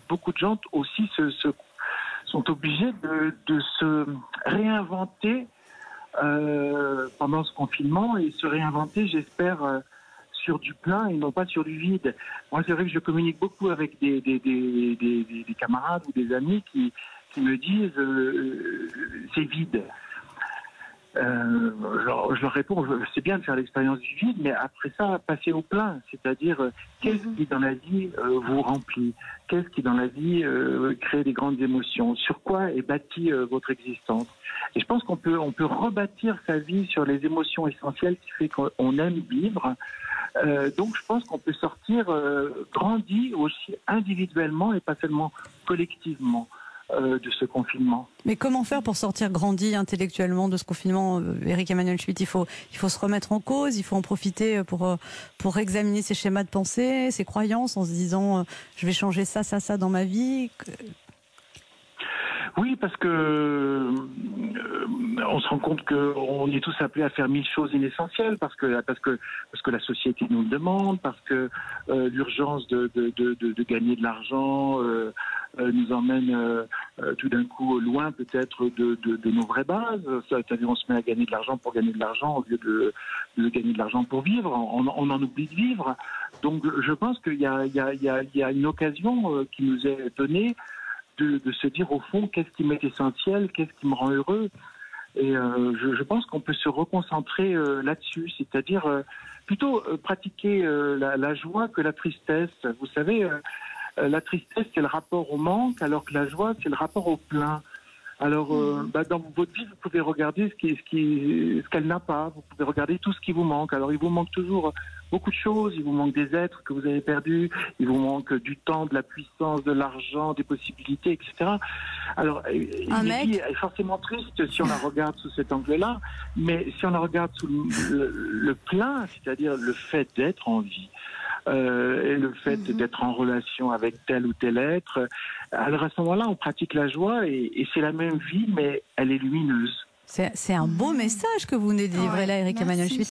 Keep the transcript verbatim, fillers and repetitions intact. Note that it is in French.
beaucoup de gens aussi se, se, sont obligés de, de se réinventer euh, pendant ce confinement et se réinventer, j'espère, euh, sur du plein et non pas sur du vide. Moi, c'est vrai que je communique beaucoup avec des, des, des, des, des, des camarades ou des amis qui, qui me disent euh, c'est vide. Euh, je, je leur réponds, c'est bien de faire l'expérience du vide, mais après ça, passer au plein, c'est-à-dire euh, qu'est-ce qui dans la vie euh, vous remplit, qu'est-ce qui dans la vie euh, crée des grandes émotions, sur quoi est bâtie euh, votre existence. Et je pense qu'on peut, on peut rebâtir sa vie sur les émotions essentielles qui fait qu'on aime vivre. Euh, donc je pense qu'on peut sortir euh, grandi aussi individuellement et pas seulement collectivement euh, de ce confinement. Mais comment faire pour sortir grandi intellectuellement de ce confinement, Éric-Emmanuel Schmitt? Il faut, il faut se remettre en cause, il faut en profiter pour, pour examiner ses schémas de pensée, ses croyances, en se disant je vais changer ça, ça, ça dans ma vie. Oui, parce que euh, on se rend compte qu'on est tous appelés à faire mille choses inessentielles, parce que parce que parce que la société nous le demande, parce que euh, l'urgence de, de, de, de, de gagner de l'argent euh, euh, nous emmène euh, euh, tout d'un coup loin peut-être de, de, de nos vraies bases. C'est-à-dire on se met à gagner de l'argent pour gagner de l'argent au lieu de, de gagner de l'argent pour vivre. On, on en oublie de vivre. Donc je pense qu'il y a, il y a, il y a, il y a une occasion qui nous est donnée De, de se dire au fond qu'est-ce qui m'est essentiel, qu'est-ce qui me rend heureux. Et euh, je, je pense qu'on peut se reconcentrer euh, là-dessus, c'est-à-dire euh, plutôt euh, pratiquer euh, la, la joie que la tristesse. Vous savez, euh, la tristesse c'est le rapport au manque, alors que la joie c'est le rapport au plein. Alors, euh, bah, dans votre vie, vous pouvez regarder ce qui, ce qui, ce qu'elle n'a pas. Vous pouvez regarder tout ce qui vous manque. Alors, il vous manque toujours beaucoup de choses. Il vous manque des êtres que vous avez perdus. Il vous manque du temps, de la puissance, de l'argent, des possibilités, et cetera. Alors, Un une mec. vie est forcément triste si on la regarde sous cet angle-là. Mais si on la regarde sous le, le, le plein, c'est-à-dire le fait d'être en vie, Euh, et le fait mmh. d'être en relation avec tel ou tel être. Alors à ce moment-là, on pratique la joie et, et c'est la même vie, mais elle est lumineuse. C'est un beau message que vous venez de livrer là, Éric-Emmanuel Schmitt.